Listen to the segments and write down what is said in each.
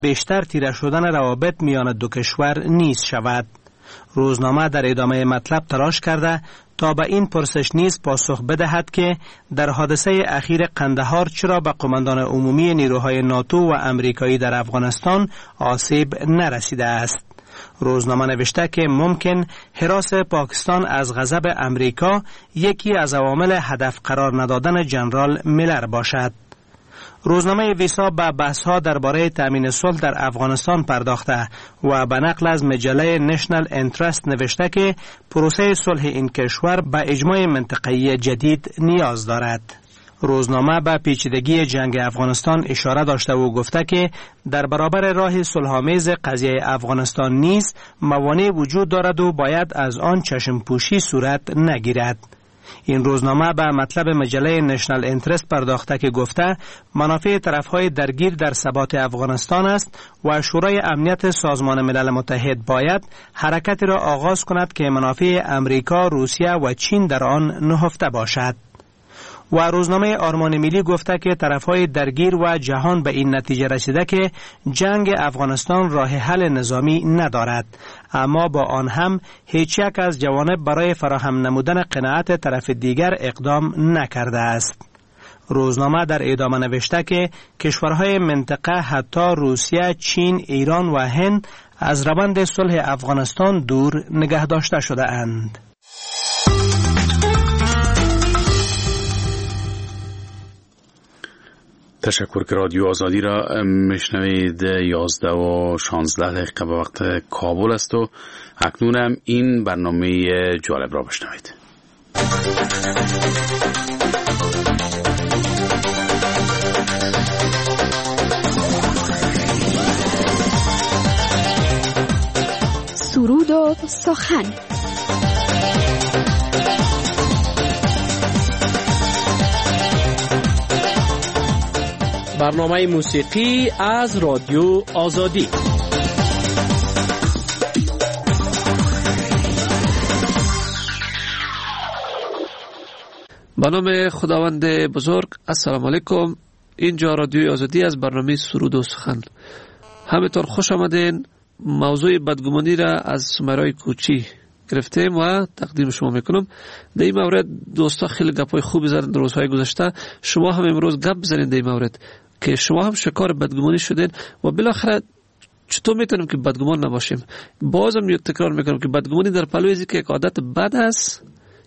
بیشتر تیره شدن روابط میان دو کشور نیز شود. روزنامه در ادامه مطلب تلاش کرده تا به این پرسش نیز پاسخ بدهد که در حادثه اخیر قندهار چرا به قماندان عمومی نیروهای ناتو و امریکایی در افغانستان آسیب نرسیده است. روزنامه نوشته که ممکن هراس پاکستان از غضب امریکا یکی از عوامل هدف قرار ندادن جنرال میلر باشد. روزنامه ویسا به بحث‌ها درباره تامین صلح در افغانستان پرداخته و به نقل از مجله نشنل انترست نوشته که پروسه صلح این کشور به اجماع منطقه‌ای جدید نیاز دارد. روزنامه به پیچیدگی جنگ افغانستان اشاره داشته و گفته که در برابر راه صلح‌آمیز قضیه افغانستان نیز موانع وجود دارد و باید از آن چشم پوشی صورت نگیرد. این روزنامه به مطلب مجله نشنل انترست پرداخته که گفته منافع طرفهای درگیر در ثبات افغانستان است و شورای امنیت سازمان ملل متحد باید حرکتی را آغاز کند که منافع امریکا، روسیه و چین در آن نهفته باشد. و روزنامه آرمان ملی گفته که طرفهای درگیر و جهان به این نتیجه رسیده که جنگ افغانستان راه حل نظامی ندارد، اما با آن هم هیچ یک از جوانب برای فراهم نمودن قناعت طرف دیگر اقدام نکرده است. روزنامه در ادامه نوشته که کشورهای منطقه حتی روسیه، چین، ایران و هند از روند صلح افغانستان دور نگه داشته شده اند. تشکر که رادیو آزادی را میشنوید. 11 و 16 دقیقه به وقت کابل است و اکنون هم این برنامه جالب را بشنوید. سرود و سخن. برنامه موسیقی از رادیو آزادی. به نام خداوند بزرگ. السلام علیکم. اینجا رادیو آزادی از برنامه سرود و سخن. همینطور خوش آمدین. موضوع بدگمانی را از سمیرای کوچی گرفتیم و تقدیم شما میکنم. در این مورد دوستا خیلی گپای خوبی زدن در روزهای گذشته. شما هم امروز گپ بزنید در این مورد که شما هم شکار بدگمانی شدین و بالاخره چطور میتونیم که بدگمان نباشیم. بازم تکرار میکنم که بدگمانی در پلوی از که یک عادت بد است،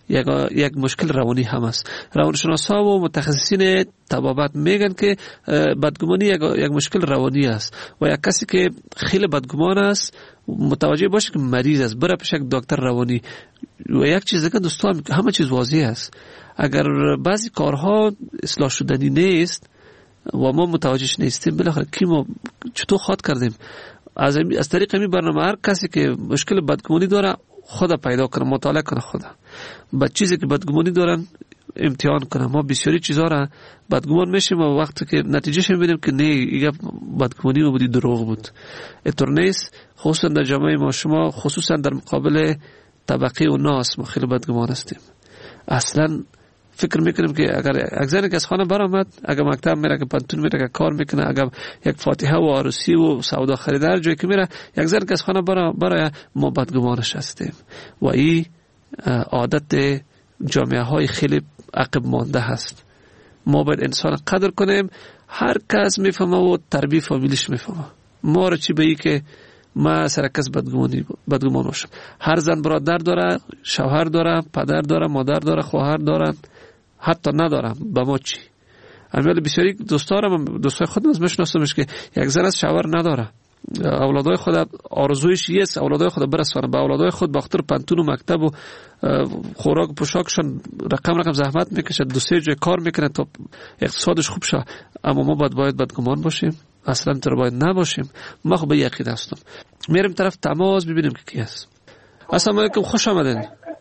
یک مشکل روانی هم است. روانشناسا و متخصصین طبابت میگن که بدگمانی یک مشکل روانی است و یک کسی که خیلی بدگمان است متوجه باشه که مریض است، بره پیش یک دکتر روانی. و یک چیز دیگه دوستان، همه چیز واضح است. اگر بعضی کارها اصلاح شدنی نیست و ما متوجهش نیستیم، بالاخره کی ما چطور خاط کردیم؟ از طریق این برنامه هر کسی که مشکل بدگمانی داره خدا پیدا کنه، مطالعه کنه، خدا با چیزی که بدگمانی دارن امتحان کنه. ما بسیاری چیزها را بدگمان میشیم و وقتی که نتیجهش میبینیم که نه، این بدگمانی ما بودی، دروغ بود. اینطور نیست. خصوصا در جامعه ما، شما خصوصا در مقابل طبقه و ناس ما خیلی بدگمان هستیم. اصلا فکر میکنیم که اگر یک زنی که از خانه برآمد، اگر مکتب میره، که پانتون میره، که کار میکنه، اگر یک فاتحه و عروسی و سودا خریدار جایی که میره، یک زن که از خانه برای ما بدگمانش هستیم. و این عادت جامعه های خیلی عقب مانده هست. ما باید انسان قدر کنیم. هر کس میفهمه و تربیت فامیلیش میفهمه. ما رو چی بگی که ما سر کس بدگمان باشم. هر زن برادر داره، شوهر داره، پدر داره، مادر داره، خواهر داره، حتی ندارم. به ما چی؟ امیال بسیاری دوستای خودم از میشناسمش که یک زن از شوهر نداره، اولادای خود آرزویش است اولادای خود برسونه، به اولادای خود باختر پنتون و مکتب و خوراک و پوشاکشان رقم زحمت میکشه، دو سه جای کار میکنه تا اقتصادش خوب شه. اما ما باید بدگمان باشیم؟ اصلا تو باید نباشیم. ما خب به یقین هستم. میریم طرف تماس ببینیم که کی است. السلام علیکم، خوش آمدین.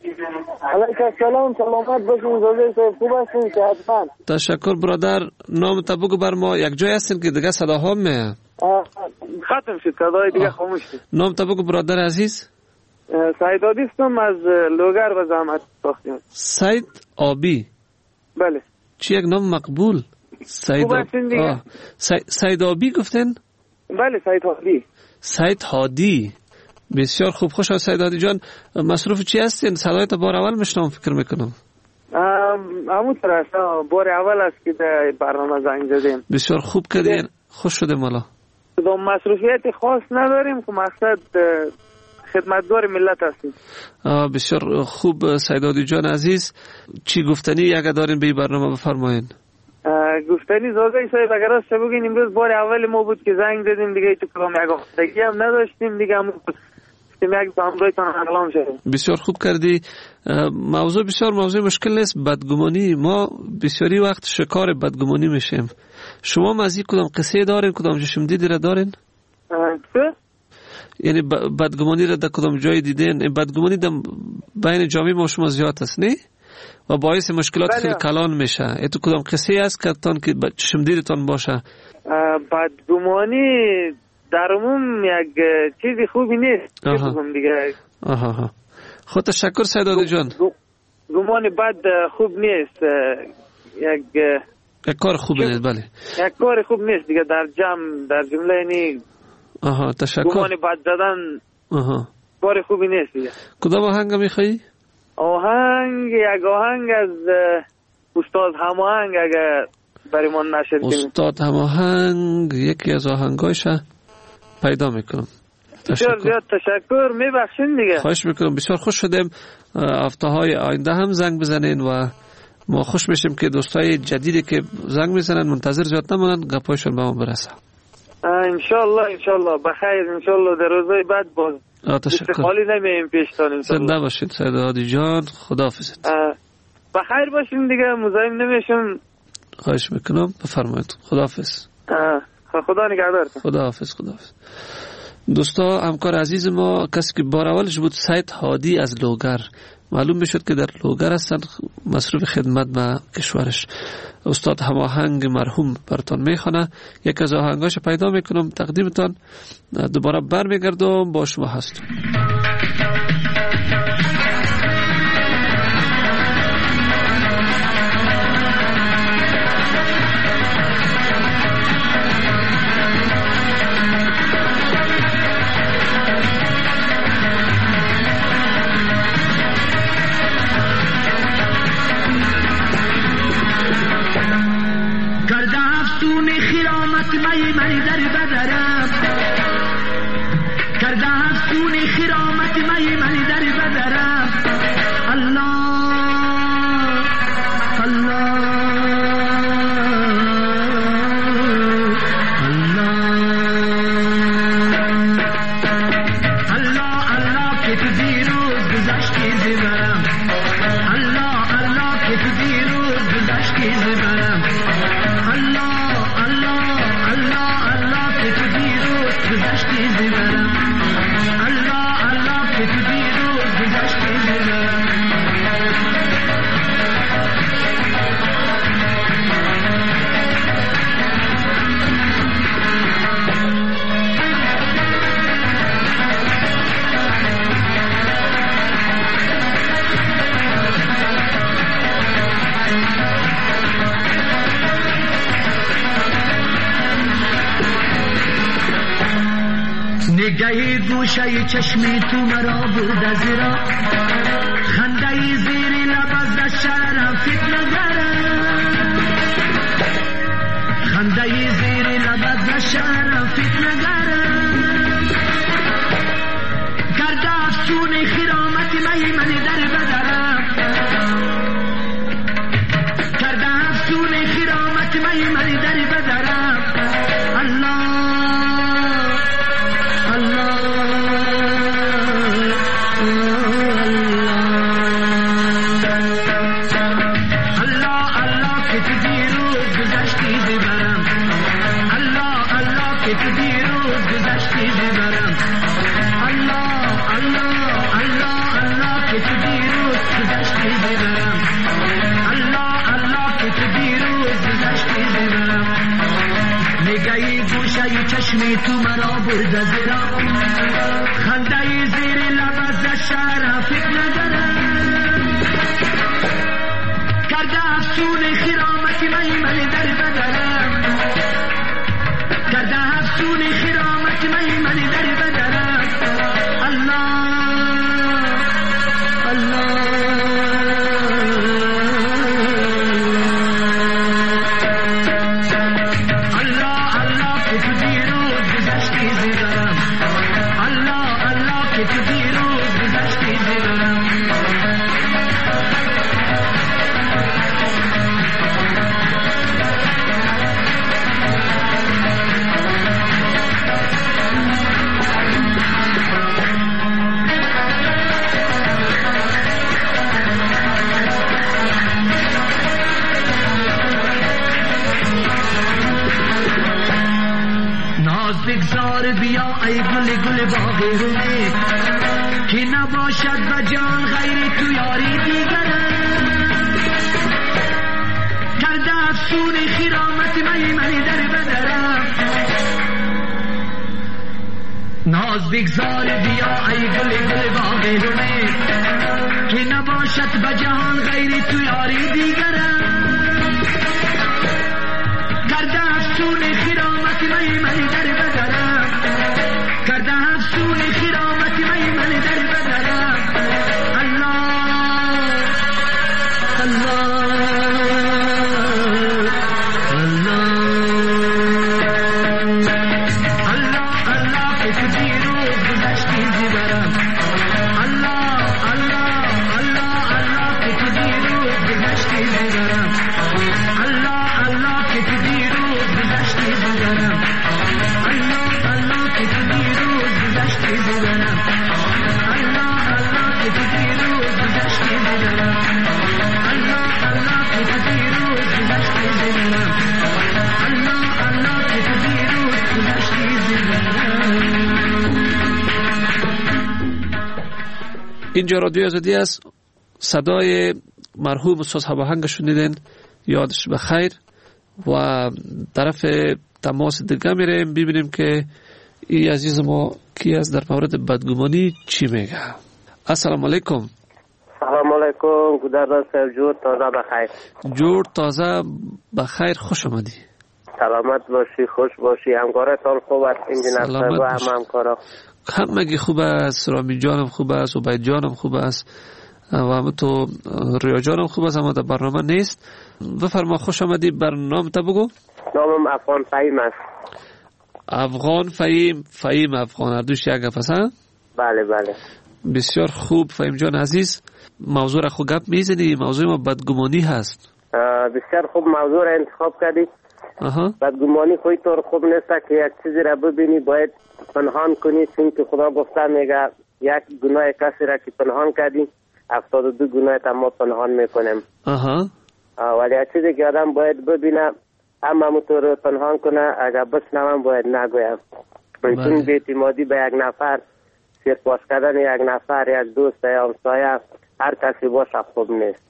علیکم السلام، سلامت باشین. زاده صاحب خوب هستین که حتما. تشکر برادر. نام تا بگو بر ما. یک جای هستین که دیگه صداها میاد. ختم شد، صدای دیگه خاموش شد. نام تا بگو برادر عزیز. سعید آبی هستم از لوگر و زحمت ساختیم. سعید آبی. بله. چی یک نام مقبول. سعید آبی گفتن؟ بله سید هادی. سید هادی، بسیار خوب. خوش آمدید سید هادی جان. مصروف چی هستین؟ صدایت بار اول میشنم فکر میکنم. همونطور است، بار اول است که در برنامه زنگ زدیم. بسیار خوب کردین، خوش شده مالا. مصروفیت خاص نداریم که مقصد خدمتگار ملت هستیم. بسیار خوب سید هادی جان عزیز. چی گفتنی اگه دارین به این برنامه بفرمایین؟ گفتنی زاده صاحب اگر راست بگین امروز بار اول ما بود که زنگ زدیم دیگه، تو کلام یک آفتگی هم نداشتیم دیگه، همون یک همراهتان اقلام شدیم. بسیار خوب کردی. موضوع بسیار موضوع مشکل نیست. بدگمانی، ما بسیاری وقت شکار بدگمانی میشیم. شما مزید کدام قصه دارین، کدام جشم دیدی را دارین؟ چه؟ یعنی بدگمانی را در کدام جای دیدین؟ بدگمانی در بین جامعه ما شما زیاد است نه؟ و باعث مشکلات خیلی کلان میشه. تو کدام قصه است که تان که چشم دیدتان باشه؟ بدگمانی در عموم یک چیزی خوبی نیست. دیگه خود تشکر سید هادی جان. گمان بد خوب نیست. یک کار خوب نیست. بله یک کار خوب نیست دیگه در جمله یعنی تشکر. گمان بد زدن کار خوبی نیست دیگه. کدام آهنگ میخوایی؟ یک آهنگ از استاد هماهنگ اگر برای ما نشر کنید. استاد هماهنگ یکی از آهنگایش پیدا میکنم. بسیار زیاد تشکر. میبخشین دیگه. خواهش میکنم. بسیار خوش شدیم. هفته های آینده هم زنگ بزنین و ما خوش میشیم که دوستای جدیدی که زنگ میزنن منتظر زیاد نمونن، گپایشون به ما برسه. انشالله بخیر. انشالله در روزهای بعد باز استقالی نمیم پیشتان. زنده باشید سید هادی جان. خداحافظ. بخیر باشین دیگه، مزاحم نمیشم. خواهش میکنم. بفرمایید. خداحافظ. خدا نگهدارتون. خداحافظ. دوستا، همکار عزیز ما کسی که بار اولش بود سید هادی از لوگر. معلوم میشد که در لوگر هستن، مصروف خدمت به کشورش. استاد هماهنگ مرحوم براتون میخونه. یک از آهنگاش پیدا میکنم تقدیمتان. دوباره برمیگردم با شما هستم. نگه گوشه چشمی تو مرا برده زیرا، خنده زیر لب از شرم فتنه گرم، خنده زیر لب از شرم فتنه گرم، کرده افسون خرامت من در بدرم، کرده افسون خرامت من در بدرم. چشمی تو مرا برده زیرا، خنده زیر لب از شهر فتنه گرم، کرده افسون خرامت من در بدرم، کرده افسون خرامت بیا ای گل گل باغ رومه که نباشد بجان غیر تو یاری دیگرم کرده افسون خیرامت من در بدرم ناز بگذار بیا ای گل گل باغ رومه که نباشد بجان غیر تو یاری دیگرم کرده افسون خیرامت من در بدرم کرده افسون خیرامت من در بدرم الله الله اینجا رادیو آزادی است. صدای مرحوم استاد هواهنگ شنیدین، یادش بخیر. و طرف تماس دیگه میریم ببینیم که این عزیز ما کی است در مورد بدگمانی چی میگه. السلام علیکم. سلام علیکم. گودرز صاحب جور تازه بخیر. جور تازه بخیر، خوش آمدی. سلامت باشی، خوش باشی. همکارتان خوب است؟ انجینر صاحب و همکارا همگی خوب است. رامی جانم خوب است، عبید جانم خوب است و همه تو ریا جانم خوب است. اما در برنامه نیست. بفرما، خوش آمدی. برنامه تا بگو. نامم افغان فهیم است. افغان فهیم، فهیم افغان، هر دوش یک گپ است. بله بله. بسیار خوب فهیم جان عزیز. موضوع را خود گپ میزنی. موضوع ما بدگمانی هست. بسیار خوب موضوع را انتخاب کردی. بدگمانی خودی طور خوب نیست که یک چیزی را ببینی باید پنهان کنی، چون که خدا گفته میگه یک گناه کسی را که پنهان کردی 72 گناه تا ما پنهان میکنیم. ولی یک چیزی که آدم باید ببینه هم همونطور پنهان کنه، اگر بشنوم باید نگویم. چون بی‌اعتمادی به یک نفر، سرپاش کردن یک نفر، یک دوست یا همسایه، هر کسی باشه خوب نیست.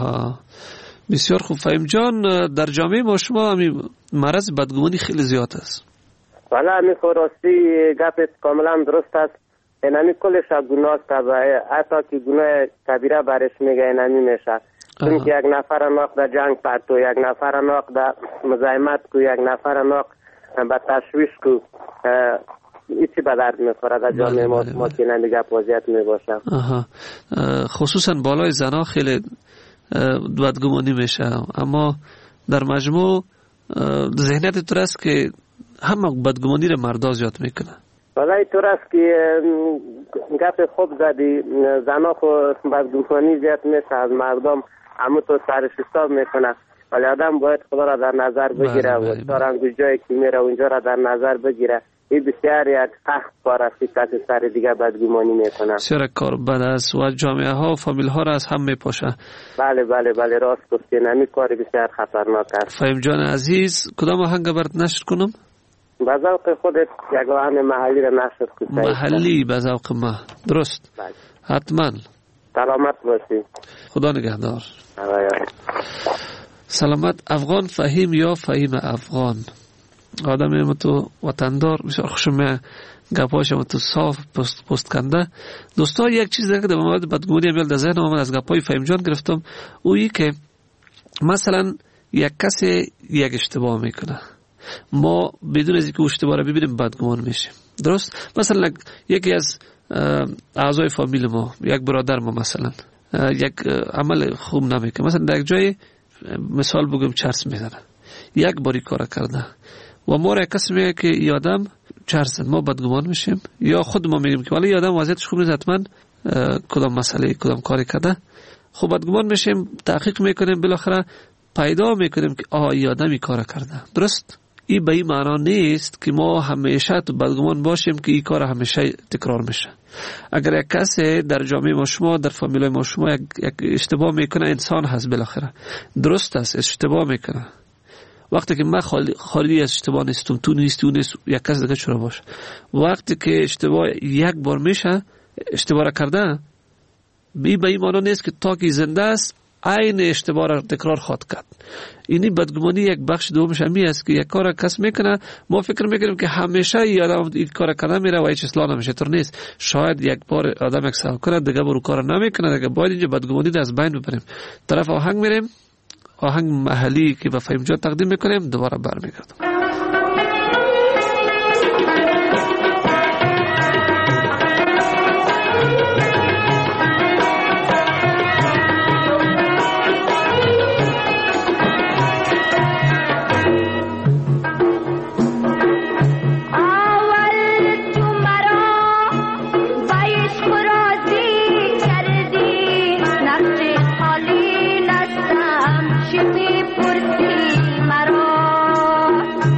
بسیار خوب فهیم جان. در جامعه ما شما مرض بدگمانی خیلی زیاد است. والا همین راستی گپت کاملا درست است. اینمی کلش گناه است. حتی که گناه کبیره برش میگه اینمی میشه. چون که یک نفر ناق در جنگ پرتو، یک نفر ناق در مزاحمت کو، یک نفر ناق به تشویش کو، ایچی به درد میخوره در جامعه ما که اینمی گپ وضعیت میباشه. خصوصا بالای زنا خیلی بدگمانی میشه. اما در مجموع ذهنیت تو است که همه بدگمانی رو مردا زیاد میکنه. والا اینطور است که گپ خوب زدی. زنا خود بدگمانی زیاد میشه از مردم، همه تو سرش حساب میکنه. ولی آدم باید خدا را در نظر بگیره و سارنگ جایی که میره اونجا را در نظر بگیره. این بسیار یک سخت کار است که کسی سر دیگه بدگمانی میکنه. بسیار کار بد است و جامعه ها و فامیل ها را از هم میپاشه. بله بله بله، راست گفتین. همین کار بسیار خطرناک است. فهیم جان عزیز، کدام آهنگ برات نشر کنم؟ به ذوق خودت یک آهنگ محلی را نشر کنم. محلی به ذوق ما. درست؟ بله. حتما. سلامت باشی. خدا نگهدار. سلامت. افغان فهیم یا فهیم افغان. آدم تو وطندار بسیار خوشم گپاش تو صاف پست کنده. دوستا یک چیز دیگه در مورد بدگمانی میاد در ذهنم آمد، از گپای فهیم جان گرفتم. اویی که مثلا یک کسی یک اشتباه میکنه، ما بدون از اینکه اشتباه رو ببینیم بدگمان میشیم. درست؟ مثلا یکی از اعضای فامیل ما، یک برادر ما مثلا یک عمل خوب نمیکنه، مثلا در یک جای مثال بگم چرس میزنه، یک باری کار کرده و ما را کسی میگه که این آدم چرس، ما بدگمان میشیم یا خود ما میگیم که ولی این آدم وضعیتش خوب نیست، حتما کدام مسئله کدام کاری کرده. خب بدگمان میشیم، تحقیق میکنیم، بالاخره پیدا میکنیم که این آدم این کار کرده. درست؟ این به این معنا نیست که ما همیشه تو بدگمان باشیم که این کار همیشه تکرار میشه. اگر یک کسی در جامعه ما شما، در فامیل ما شما یک اشتباه میکنه، انسان هست بالاخره، درست است، اشتباه میکنه، وقتی که من خالی از اشتباه نیستم، تو نیستی، اون نیست، یک کس دیگه چرا باشه. وقتی که اشتباه یک بار میشه، اشتباه را کرده، به این معنی نیست که تا که زنده است عین اشتباه را تکرار خواهد کرد. اینی بدگمانی یک بخش دومش همی است که یک کار کس میکنه، ما فکر میکنیم که همیشه این کار کنه میره و هیچ اصلاح نمیشه. طور نیست. شاید یک بار آدم یک سال کنه، دیگه بار کار نمیکنه، دیگه باید اینجا بدگمانی از بین ببریم. طرف آهنگ میریم، آهنگ محلی که به فهیم جا تقدیم میکنیم، دوباره برمیگردیم. شدی پرسی مرا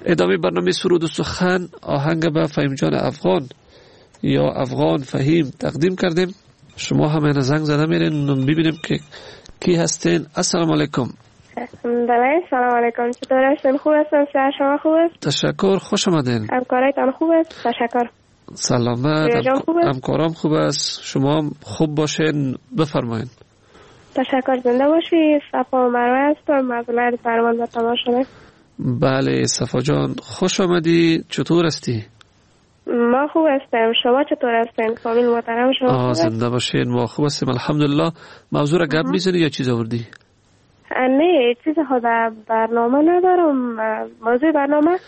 ادامه برنامه سرود و سخن آهنگ به فهیم جان افغان یا افغان فهیم تقدیم کردیم. شما همه زنگ زده میرین ببینیم که کی هستین. السلام علیکم. بله سلام علیکم. چطور هستین؟ خوب هستین؟ شما خوب است؟ تشکر، خوش آمدین. همکارایتان خوب است؟ تشکر. سلامت. همکارام خوب است. شما خوب باشین. بفرمایید. تشکر. زنده باشی. صفا و مروه هستم. معذرت فرمان به تماشا. بله صفا جان خوش آمدی. چطور هستی؟ ما خوب هستم. شما چطور هستین؟ فامیل محترم شما خوب است؟ زنده باشین. ما خوب هستیم الحمدلله. موضوع را گپ میزنی یا چیز آوردی؟ نه چیز خود برنامه ندارم. موضوع برنامه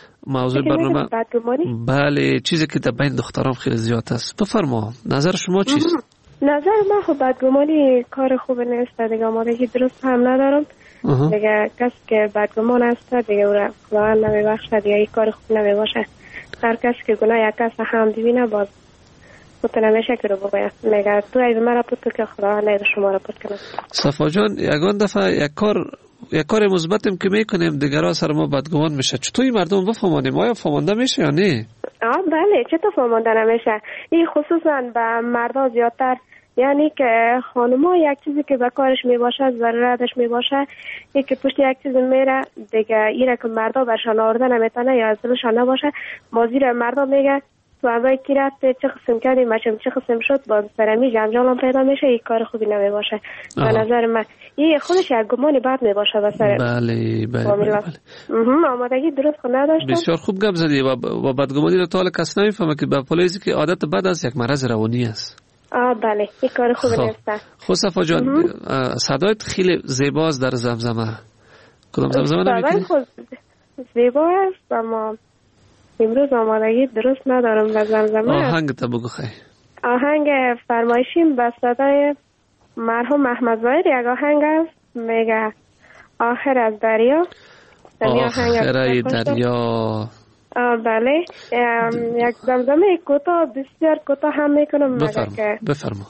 بله چیزی که در بین دختران خیلی زیاد است. بفرما نظر شما چیست؟ نظر من خب بدگمانی کار خوب نیست دیگه. آمادگی درست هم ندارم دیگه. کسی که بدگمان است دیگه او را خداوند نمیبخشه دیگه. این کار خوب نمیباشه. هر کسی که گناه یک کس هم ببینه باز مطمئن نمیشه که رو بگوید میگه تو عیب مرا پوت که خداوند عیب شما را پوت کنه. صفا جان یگان دفعه یک کار مثبتیم که میکنیم دیگرها سر ما بدگمان میشه. چطور این مردم بفهمانیم؟ آیا فهمانده میشه یا نه؟ بله چطور فهمانده نمیشه. این خصوصا به مردا زیادتر. یعنی که خانما یک چیزی که به کارش میباشه ضرورتش میباشه این که پشت یک چیز میره دیگه ایره که مردا برشان آورده نمیتونه یا از دلشان نباشه بازی مردا میگه تو همه کی رفته چه قسم کردیم چه قسم شد باز سرمی جنجال هم پیدا میشه. این کار خوبی نمیباشه به نظر من. این خودش یک گمانی بد میباشه به سر. بله. آمادگی درست خود نداشتم. بسیار خوب گپ زدی و بدگمانی رو تا حالا کس نمیفهمه که به پلیسی که عادت بد است یک مرض روانی است. بله این کار خوبی نیست. خب صفا جان صدایت خیلی زیباست در زمزمه. کدام زمزمه نمیکنی؟ زیبا است اما امروز آمادگی درست ندارم به زمزمه. آهنگ تا بگو خیلی. آهنگ فرمایشیم به صدای مرحوم احمد ظاهر. یک آهنگ است میگه آخر از دریا. آخر دریا. بله یک زمزمه کوتاه بسیار کوتاه هم میکنم. بفرما.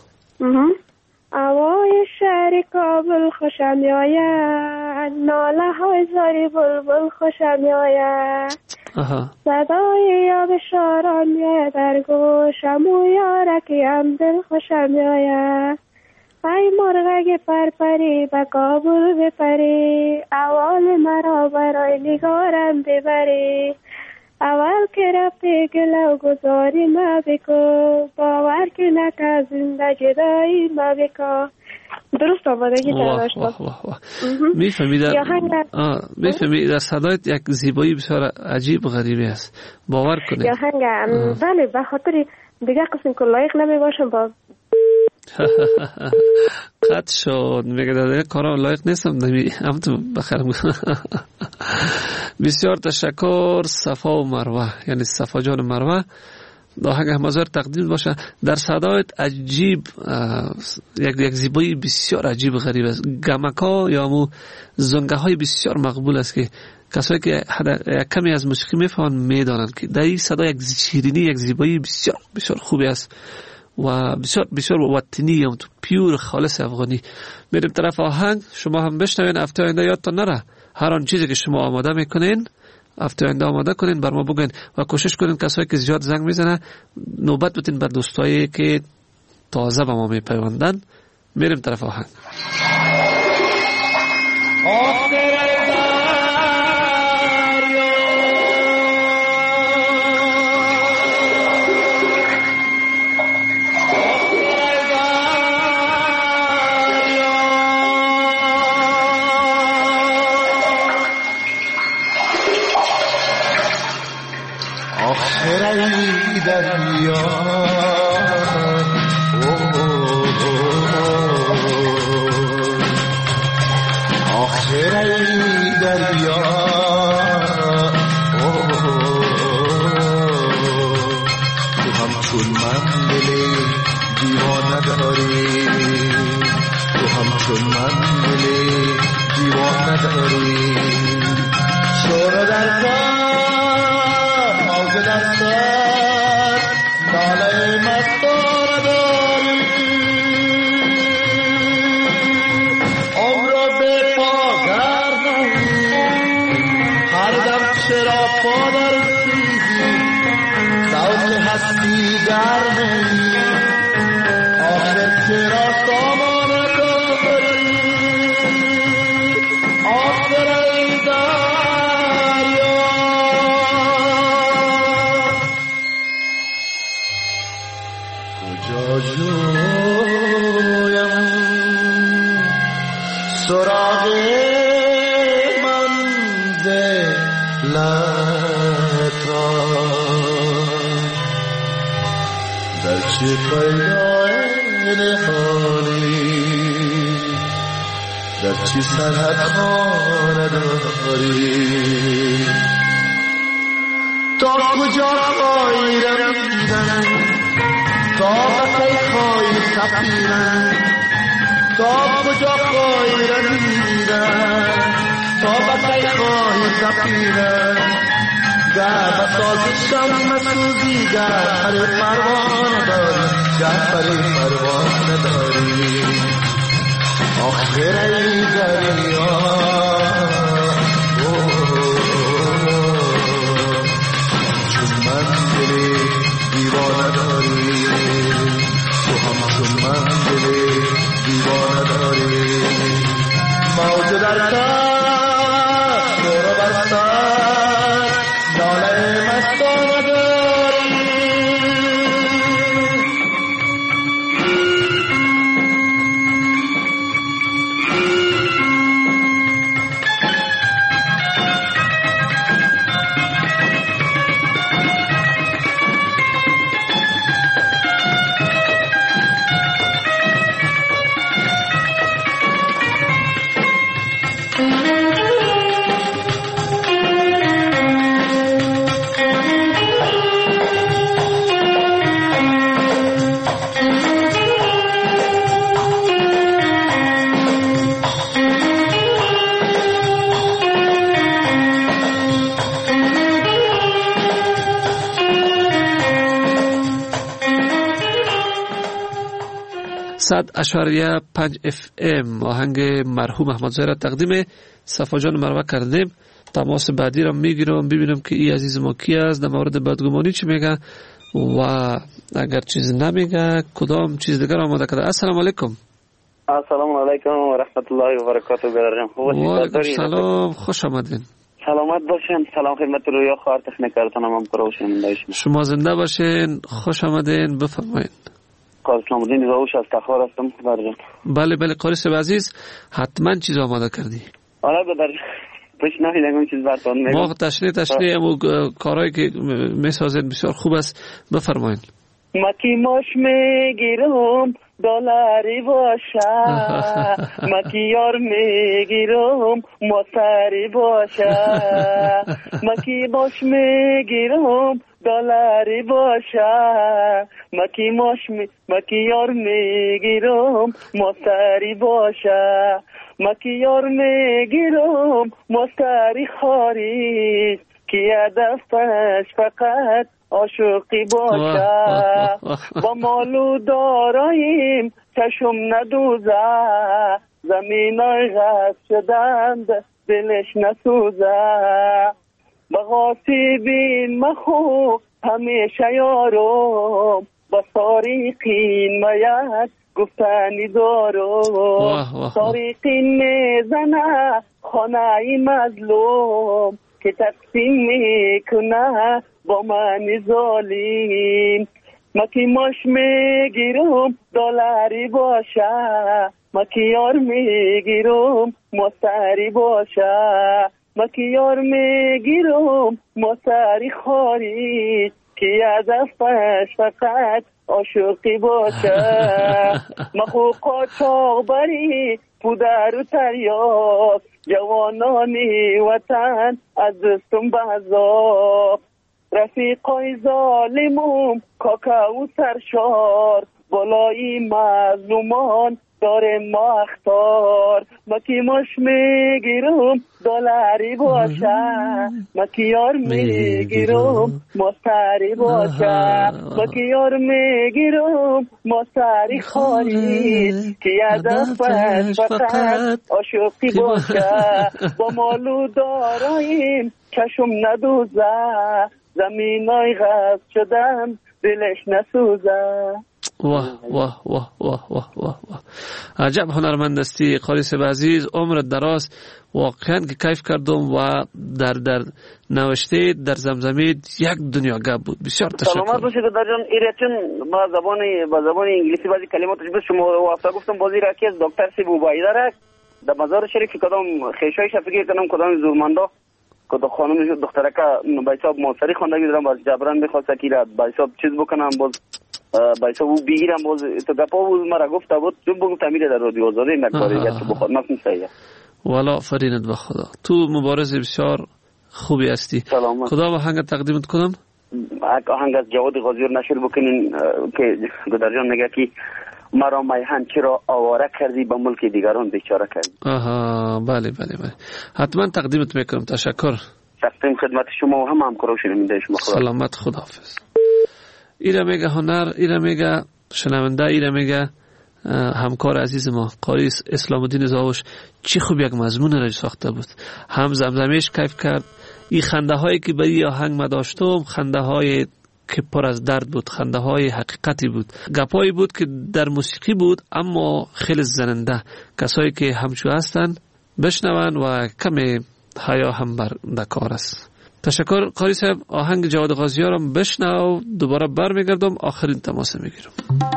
هوای شهر کابل خوشم میآید. ناله های زاری بلبل خوشم میآید. صدای یاب شاران میآید در گوشم و یارکیم دل خوشم میآید. ای مرغک پرپری به کابل بپری. اول مرا برای نگارم ببری. اول که رفتی گلو گذاری ما بکو. باور که نکه زنده جدایی ما بکو. درست آمادگی داشتم. میفهمی در صدایت یک زیبایی بسیار عجیب و غریبی است. باور کنید. یا هنگ بله به خاطر دیگه قسم که لایق نمی باشم با قد شد میگه داده کارا لایق نیستم هم تو بخرم. بسیار تشکر صفا و مروه یعنی صفا جان مروه. آهنگ همازار تقدیم باشه. در صدایت عجیب یک زیبایی بسیار عجیب و غریب است. گمکا یا مو زنگه های بسیار مقبول است که کسایی که کمی از موسیقی میفهمن میدانند که در این صدا یک شیرینی یک زیبایی بسیار بسیار خوبی است و بسیار بسیار وطنی هم تو پیور خالص افغانی. میریم طرف آهنگ. شما هم بشنوین. هفته آینده یادتان نره هر آن چیزی که شما آماده میکنین هفته آینده آماده کنین بر ما بگین و کوشش کنین کسایی که زیاد زنگ میزنه نوبت بتین بر دوستایی که تازه با ما میپیوندن. میریم طرف آهنگ. آخرای دریا آخرای دریا تو همچون من دل دیوانه داری. تو همچون من دل دیوانه داری. شور در دستت ناله مستار داری. عمر به پا دلت را در چه پیدای نهانی در چه سرحد خانه داری تا کجا خواهی رمیدن تا بکی خواهی سفیرن تا کجا خواهی رمیدن تا بکی خواهی سفیرن گر بساز شم سوزی گر پر پروانه داری گر پر پروانه داری آخر ای دریا چون من دلی دیوانه داری تو همچون من دلی دیوانه داری موج در سر دور بر سر ناله مستانه داری صد اشاریه 5 FM آهنگ مرحوم احمدزاده را تقدیم صفا جان مروه کردیم. تماس بعدی را میگیرم ببینم که این عزیز ما کی است، در مورد بدگمانی چی میگه و اگر چیز نمیگه کدام چیز دیگر آماده کرده. السلام علیکم. السلام علیکم و رحمت الله و برکاته. برادرم خوب هستید؟ و علیکم سلام، خوش آمدین. سلامت باشین. سلام خدمت رویا خواهر تکنیکرتان هم پروشننده شما زنده باشین، خوش آمدین، بفرمایید. اسلام الدین راوش از تخار هستم برادرم. بله بله قاری عزیز، حتما چیز آماده کردی. آره برادر، پیشنهاد چیز براتون میگم. ما تشریح و کارهایی که میسازید بسیار خوب است، بفرمایید. مکی ماش میگیرم دلاری باشه مکی یار میگیرم مصری باشه مکی ماش میگیرم دلاری باشه مکی یار میگیرم مصری باشه مکی یار میگیرم مصری خارج که دستش فقط عاشقی باشه با مال و داراییم چشم ندوزه زمینای غصب شدند دلش نسوزه بغاسی بین مخو همیشه یارم با ساریقین میت گفتنی دارم ساریقین میزنه خانه مظلوم که تقسیم میکنه با من ظالم مکی ماش میگیرم دلاری باشه مکی یار میگیرم مصری باشه مکی یار میگیرم مصری خارج که از دستش فقط عاشقی باشه مخو قاچاق بری پودر و تریاک جوانانی وطن از دستم بازار رفیقای ظالمم کاکاو سرشار بالای مظلومان داره ما اختار مکی ماش میگیرم دلاری باشه مکی یار میگیرم مصری باشه مکی یار میگیرم مصری خاری که یادش فقط عاشقی باشه با مالو داراییم چشم ندوزه زمینای غصب شدن دلش نسوزه. واه واه واه واه واه واه واه عجب هنرمند هستی قاریس عزیز، عمرت دراز. واقعا که کیف کردم و در نوشته در زمزمه یک دنیا گپ بود. بسیار تشکر. سلامت باشید دادرجان. ایرچن با زبان انگلیسی بعضی کلماتش به شما واسه گفتم بازی را که از دکتر سی بوبایی داره در مزار شریف کدام خیشای شفیقی کنم کدام زورمندا که خانم دخترک به حساب ماسری خواندگی دارم باز جبران میخواسته که به حساب چیز بکنم باز به حساب او بگیرم باز تو گپا بود مرا گفته بود تو بگم میره در رادیو آزادی نکاری تو بخواد نکن صحیح والا فرینت به خدا تو مبارز بسیار خوبی هستی. سلامت. کدام آهنگ تقدیمت کنم؟ آهنگ از جواد غازیور نشر بکنین که گدرجان میگه که مرا میهن چرا آواره کردی به ملک دیگران بیچاره کردی. آها بله حتما تقدیمت میکنم. تشکر. تقدیم خدمت شما و هم همکارا شنونده شما. سلامت. خداحافظ. ایره میگه هنر، ایره میگه شنونده، ایره میگه همکار عزیز ما قاری اسلام الدین زاوش چی خوب یک مضمون را ساخته بود. هم زمزمهش کیف کرد. این خنده هایی که به این آهنگ ما داشتم خنده های که پر از درد بود، خنده های حقیقتی بود، گپایی بود که در موسیقی بود اما خیلی زننده. کسایی که همچو هستن بشنون و کمی حیا هم بر دکار است. تشکر قاری صاحب. آهنگ جواد غازیار هم بشنو، دوباره برمیگردم آخرین تماس میگیرم.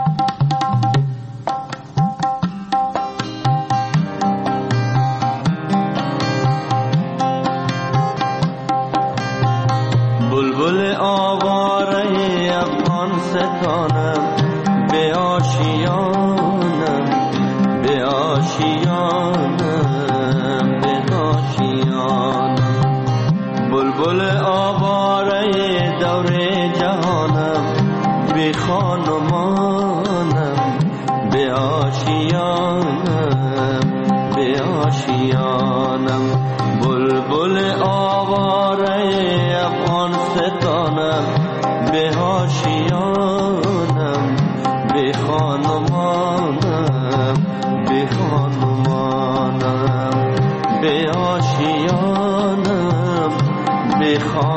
بلبل آواره افغان ستانم به آشیانم به آشیانم به آشیانم بلبل آواره دور جهانم به خانمانم به آشیانم به آشیانم بلبل آواره افغان ستانم به آشیانم به خانمانم به خانمانم به آشیانم به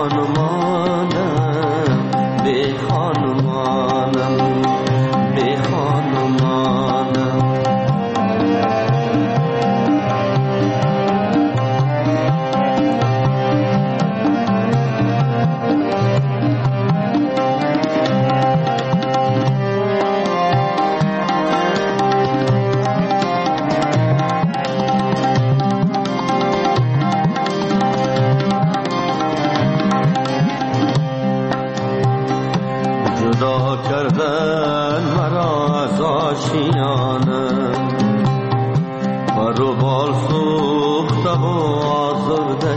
خانمانم به خانمانم به خانمانم کردن مرا از آشیانم برو بال سوخته و آزرده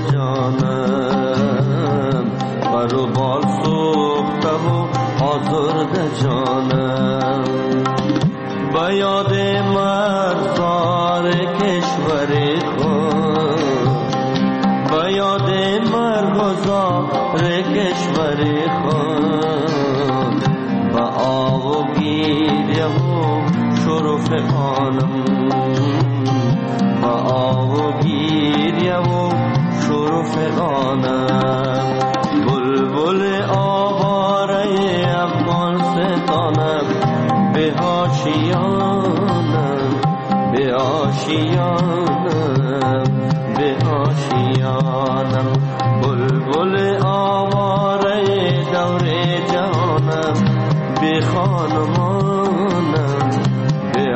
جانم برو بال سوخته و آزرده جانم به یاد مرزار کشور خود به یاد مرغزار کشور خود با آب و گیریه و شرف آنم با آب و گیریه و شرف آنم بلبل آواره افغان ستانم به آشیانم به آشیانم به آشیانم بلبل آواره دور جهانم به خانمانم به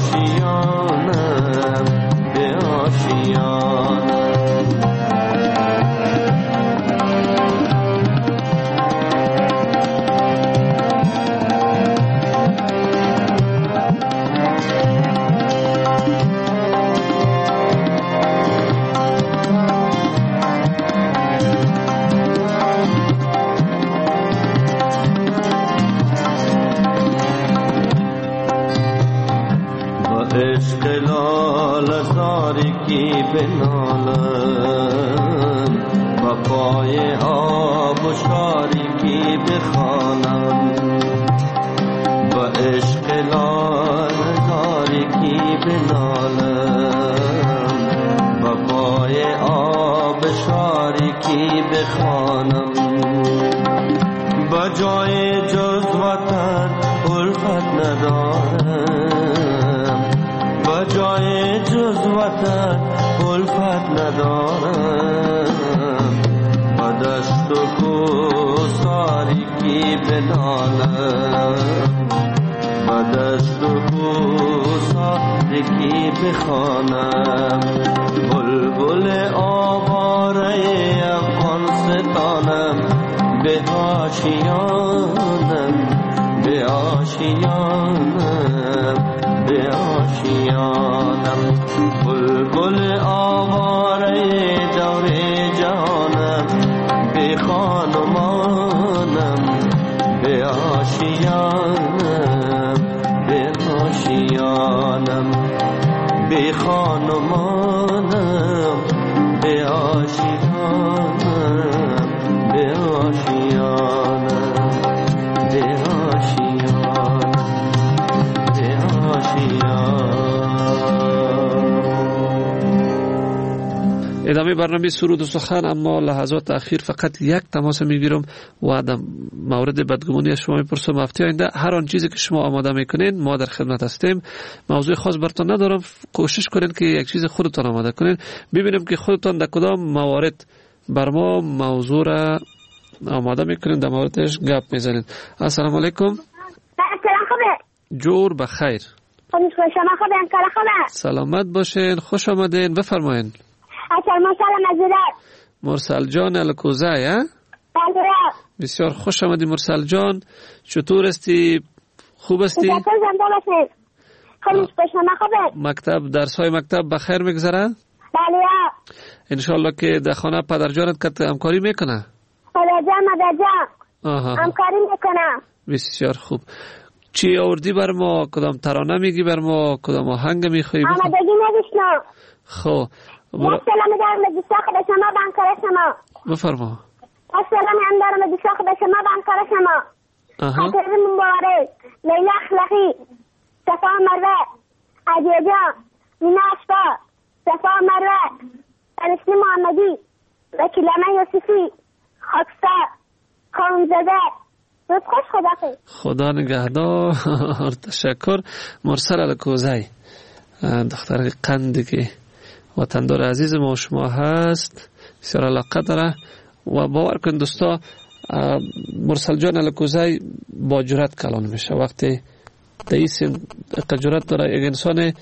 آشیانم به آشیانم عشق لال زاری کی بنالم و پای آب و شاری کی بخوانم و عشق لال زاری کی بنالم و پای آب شاری کی بخوانم بجای جز وطن الفت ندارم بجای جز وطن الفت ندارم و دشت و کوساری کی بنالم و دشت و کوساری کی بخوانم بلبل آواره جان ستانم به آشیانم به آشیانم به آشیانم بلبل آواره دور جانم به خانمانم به آشیانم به آشیانم به خانمانم به آشیانم به آشیانم به آشیانم به آشیانم. ادامه برنامه سرود و سخن، اما لحظات اخیر فقط یک تماس میگیرم و در مورد بدگمانی از شما میپرسم. هفته آینده هر آن چیزی که شما آماده میکنین ما در خدمت هستیم. موضوع خاص براتون ندارم، کوشش کنین که یک چیز خودتون آماده کنین، ببینیم که خودتون در کدام موارد بر ما موضوع را آماده میکنین، در موردش گپ میزنین. السلام علیکم. سلام خوبه. جور بخیر. شما خوبه؟ سلامت باشین، خوش آمدین، بفرمایین. مرسل جان الکوزای. بله. بسیار خوش آمدی مرسل جان، چطور استی؟ خوب استی؟ مکتب، درس های مکتب بخیر میگذره؟ بله. انشالله که در خانه پدر جانت همکاری میکنه؟ پدر جان همکاری میکنه. بسیار خوب. چی آوردی بر ما؟ کدام ترانه میگی بر ما؟ کدام آهنگ میخوایی؟ آمدگی نبیشنم. خب سلام دارم به دوستاخ به شما بانکار شما. بفرما. سلام هم دارم به دوستاخ به شما بانکار شما. خاطر مبارک لیلا اخلاقی صفا مروه عجیجا مینا اشفا صفا مروه انسلی محمدی وکیلانه یوسفی خاکستر خانزده روز خوش. خدا نگهدار. تشکر. مرسل الکوزی دختر قندی که وطندار عزیز ما شما هست، بسیار علاقه داره و باور کن دوستا مرسل جان الکوزی با جرأت کلان میشه وقتی دایسین جرأت داره. یک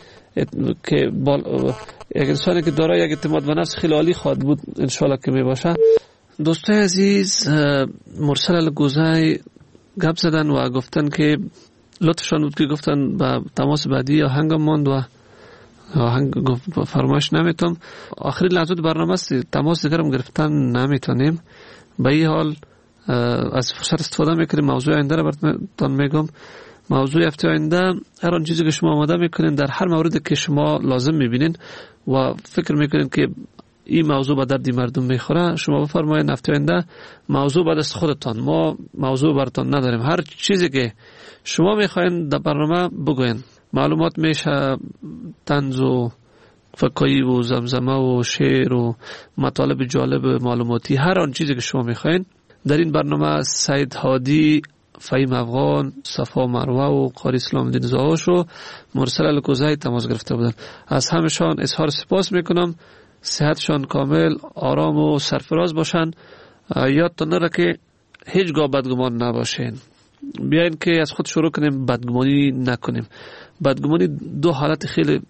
انسانی که داره یک اعتماد به نفس خیلی عالی خواهد بود انشالله که می باشه. دوستای عزیز، مرسل الکوزی گپ زدن و گفتن که لطفشان بود که گفتن با تماس بعدی آهنگ ماند و آهنگ فرمایش نمیتونم. آخری لحظات برنامه است، تماس دیگرم گرفتن نمیتونیم. به این حال از فرصت استفاده میکنیم. موضوع آینده رو براتون میگم. موضوع هفته آینده هر آن چیزی که شما آماده میکنین در هر موردی که شما لازم میبینین و فکر میکنین که این موضوع به درد مردم میخوره، شما بفرمایید. هفته آینده موضوع به دست خودتان، ما موضوع براتون نداریم. هر چیزی که شما میخواین در برنامه بگوین. معلومات میشه طنز و فکایی و زمزمه و شعر و مطالب جالب معلوماتی، هر آن چیزی که شما میخواین در این برنامه. سید هادی، فهیم افغان، صفا مروه و قاری اسلام دین زاوش و مرسل الکوزی تماس گرفته بودن. از همشان اظهار سپاس میکنم. صحتشان کامل، آرام و سرفراز باشن. یادتون نره که هیچگاه بدگمان نباشین. بیاین که از خود شروع کنیم، بدگمانی نکنیم. بدگمانی دو حالت خیلی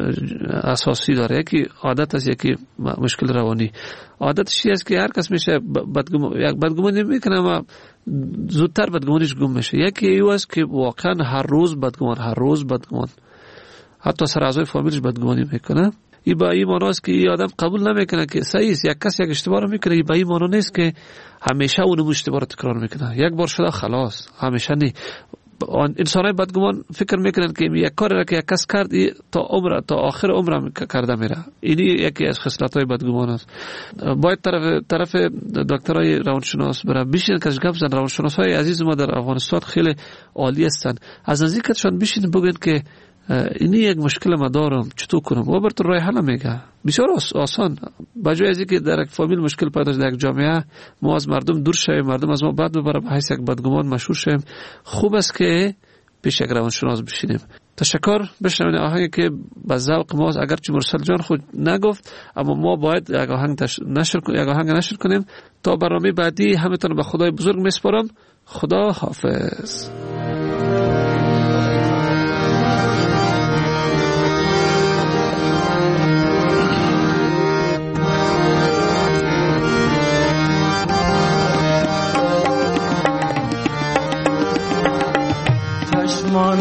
اساسی داره، یکی عادت است، یکی مشکل روانی. عادتش این است که هر کس میشه بدگمانی میکنه اما زودتر بدگمانیش گم میشه. یکی این است که واقعا هر روز بدگمان حتی سر اعضای فامیلش بدگمانی میکنه. این با این معنی است که این آدم قبول نمیکنه که صحیح است. یک کس یک اشتباه رو میکنه، این با این معنی نیست که همیشه اون اشتباه رو تکرار میکنه. یک بار شده خلاص، همیشه نه. انسانای بدگمان فکر میکنن که یک کاری را که یک کس کرد تا آخر عمرم کرده میره. اینی یکی از خصلت‌های بدگمان است. باید طرف دکترای روانشناس برای بشین که گپ زن. روانشناسای عزیز ما در افغانستان خیلی عالی هستند. از نزدیکشان بشین بگین که اینی یک مشکل ما دارم، چطور کنم؟ و براتون راه حل میگه. بسیار آسان. بجای از اینکه در یک فامیل مشکل پیدا شد، در یک جامعه ما از مردم دور شویم، مردم از ما بد ببره، به حیث یک بدگمان مشهور شویم، خوب است که پیش یک روانشناس بشینیم. تشکر. بشنوین آهنگی که به ذوق ما، اگرچه مرسل جان خود نگفت اما ما باید یک آهنگ نشر کنیم. تا برنامه بعدی همتون به خدای بزرگ میسپارم. خدا حافظ.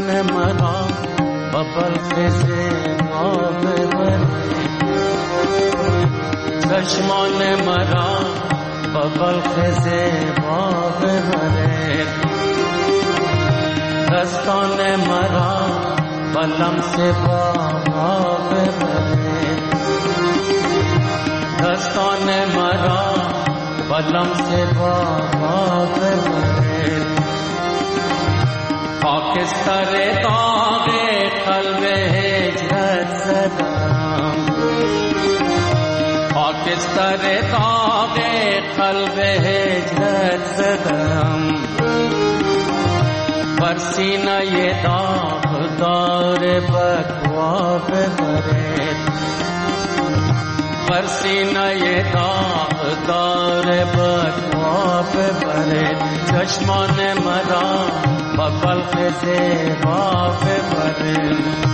چشمان مرا با بلخز ما ببره چشمان مرا با بلخز ما ببره دستان مرا با لمس با ما ببره دستان مرا با لمس با ما ببره خاکستر داغ قلب هجرت زدم خاکستر داغ قلب هجرت زدم بر سینه داغدار بکوا ببرد بر سینه داغدار بکوا ببرد چشمان مرا با بلخز ما ببرد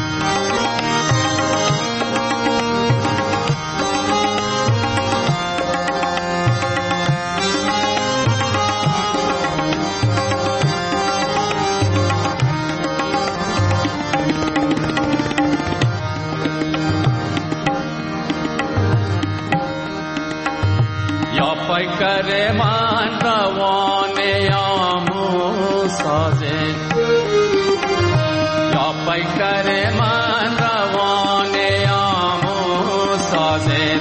پیکر من روان یامو سازه یا پیکر من روان یامو سازه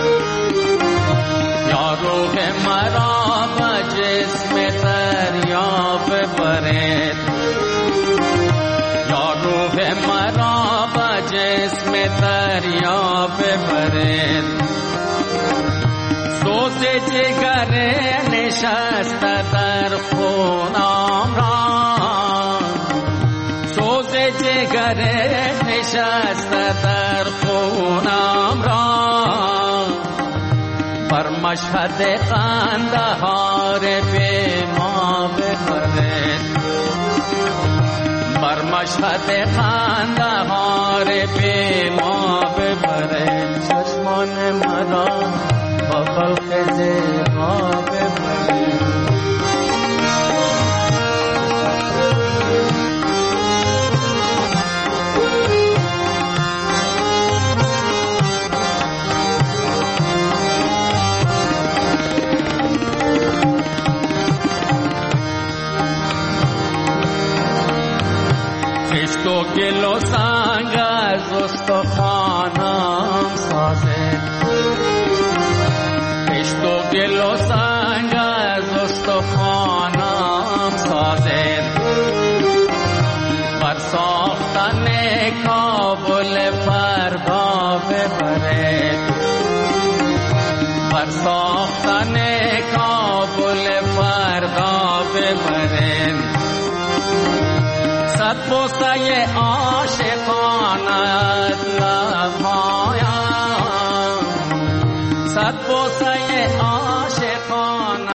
یا روح مرا به جسم دریاب برد یا روح مرا به جسم دریاب برد سوز جگر نشسته در خونم را سوز جگر نشسته در خونم را بر مشهد قندهار به ما ببرد بر مشهد قندهار به ما ببرد چشمان مرا با بلخز ما ببرد خشت و گل و سنگ از استخوانم سازد خشت و گل و سنگ از استخوانم سازد بر ساختن کابل فردا ببرد بر ساختن کابل فردا ببرد صد بوسه عاشقانت لب